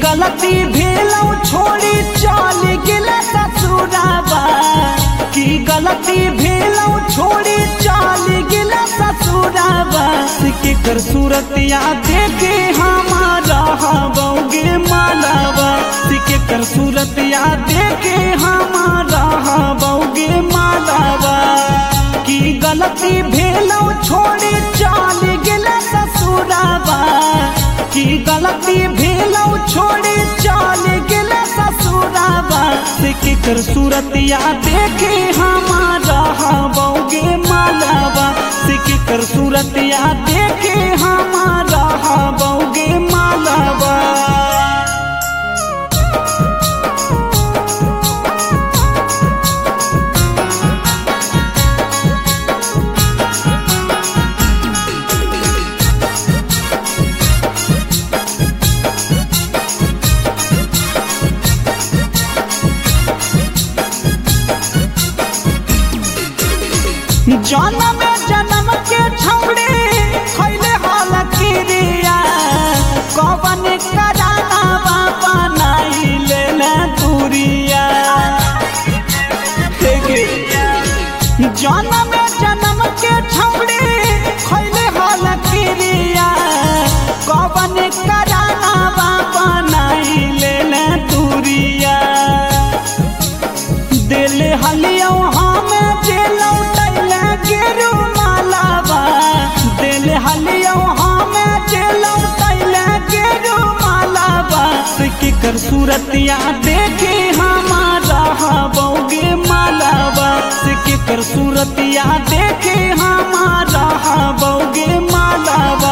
गलती भेलौ छोड़ी चल गेला ससुराबा की गलती भेलौ छोड़ी चल गेला ससुराबा के कर सूरतिया देखे हमारा हबौगे मालावा के कर सूरतिया देखे हमारा हबौगे मालावा की गलती भेलौ छोड़ी चल गेला ससुराबा की गलती भेलौ छोड़ी चल गेला ससुराबा के कर सूरतिया देखे हमारा हबौगे मालावा के कर सूरतिया देखे हमारा हबौगे मालावा। जन्म जन्म के छौड़े खैले हाल किरिया कवन कराना बाबा नहीं लेना दूरिया जन्म जन्म के छौड़े खैले हाल किरिया कवन कराना बाबा नहीं लेना दूरिया दिल हलियो हमें जेलौ गेरू मालावा दिल हलियो हमें जेलौ तैला गेरू मालावा के कर सूरतिया देखे हमारा हबौगे मालावा के कर सूरतिया देखे हमारा हबौगे मालावा।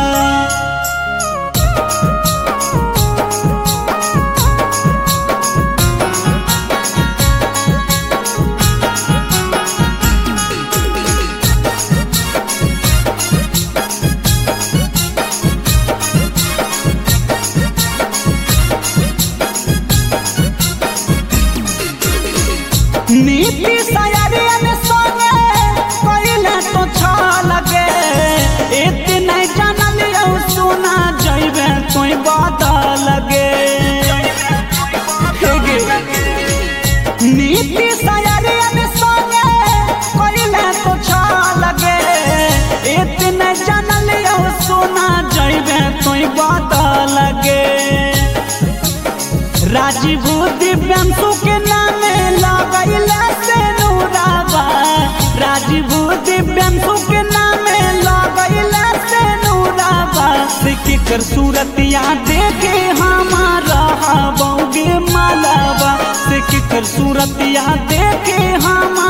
नीति सयारियन सोने कइले तो छा लगे इतने जानलियो सुना जइबे कोई बात लगे नीति सयारियन सोने कइले तो छा लगे इतने जानलियो सुना जइबे कोई बात लगे राजीव दिव्यांशु के नामे लगैला से नूराबा राजीव दिव्यांशु के नामे लगैला से नूराबा के कर सूरतिया देखे हमारा हबौगे मालावा के कर सूरतिया देखे हम